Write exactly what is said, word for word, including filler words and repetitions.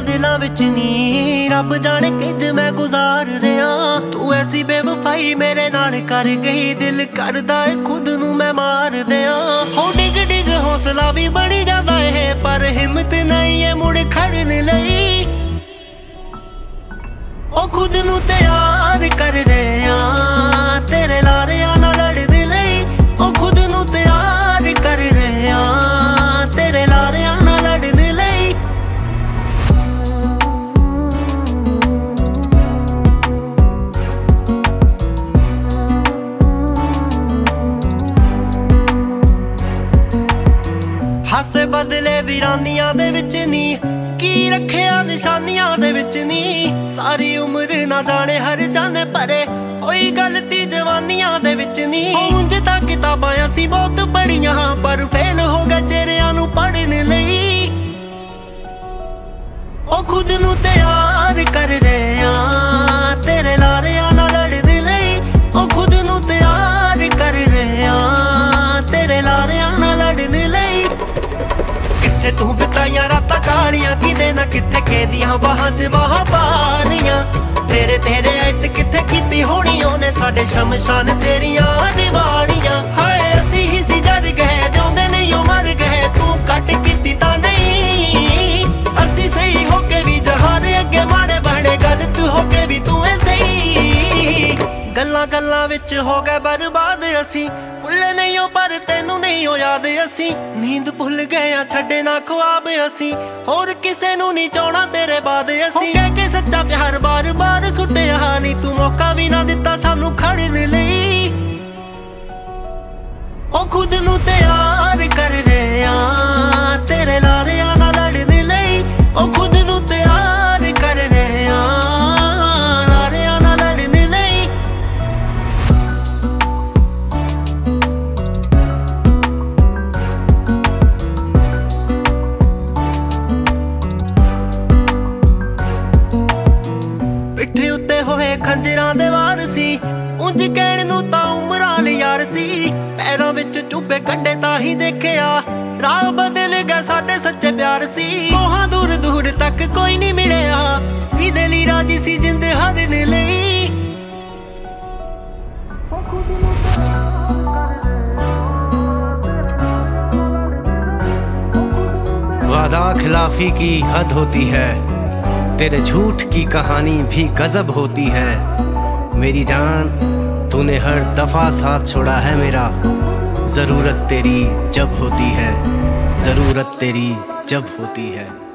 दिलों विच नी रब जाने किंज मैं गुजार रहा। तू ऐसी बेवफाई मेरे नाल कर गई, दिल करदा है खुद नू मैं मार दिया। हो डिग डिग हौसला भी बनी जाता है, पर हिम्मत नहीं है मुड़ खड़न लई। ओ खुद नू तैयार कर रहा तेरे लारियां नाल लड़न लई। ओ खुद नू तैयार कर रहा तेरे लारियां नाल लड़न लई। हासे बदले वीरानियां दे विच नी, की रखिया निशानियां दे विच नी। सारी उम्र ना जाने हर जाने परे, कोई गलती जवानियां दे विच नी। उंज तां किताबां असीं बहुत पढ़ियां, पर फेल हो गए चेहरियां नू पढ़न लई। ओ खुद नू तैयार कर रहा तेरे लारियां नाल लड़न लई। ओ खुद नू तैयार कर रहा तेरे लारियां नाल लड़न लई। किथे तू बिताइयां रातां कालियां, किते ना किथे केदियां बाहां च बाहां पानियां। तेरे तेरे ऐत किथे कीती होनी ओने साडे शमशान तेरियां दीवानियां। हाय असी ही सी जर गए जांदे नहीं ओ मर गए, तू कट कीती तां नहीं। असी सही होके भी जहान अगे माड़े बहने, गलत होके भी तू है सही। गल्लां गल्लां विच हो गए बर्बाद असी, भुल्ले नहीं हो पर तेनू नहीं हो याद असी। नींद भुल गए छड्डे ना ख्वाब असी, होर किसे नू नहीं चाहना तेरे बाद असी। कह के सच्चा प्यार बार बार सुटिया नी, तू मौका भी ना दिता सानू खड़न लई। ओ खुद नू तैयार कर रहा तेरे लारियां नाल लड़न लई। ओ खुद नू तैयार कर रहा लारियां नाल लड़न लई। पिट्ठे उत्ते होए खंजरां दे वार सी, उंज कहण नू तां उमरां ली यार सी। पैरां विच चुभे कड्डे तां ही देखिया, राह बदल गए साडे सच्चे प्यार सी। कोहां दूर दूर तक कोई नहीं मिलिया, जिहदे लई राजी सी जिंद हरन लई। वादा खिलाफी की हद होती है, तेरे झूठ की कहानी भी गजब होती है। मेरी जान तूने हर दफा साथ छोड़ा है मेरा, जरूरत तेरी जब होती है, जरूरत तेरी जब होती है।